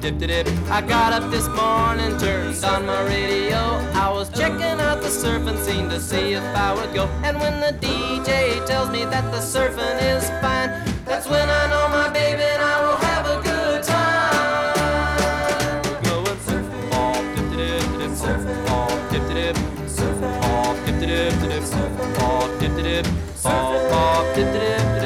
dip. I got up this morning, turned on my radio. I was checking out the surfing scene to see if I would go. And when the DJ tells me that the surfing is fine, that's when I know my baby and I will have a good time. We're going surfing off, dip, surfing off, dip, surfing off, dip, surfing off, dip, surfing off, dip.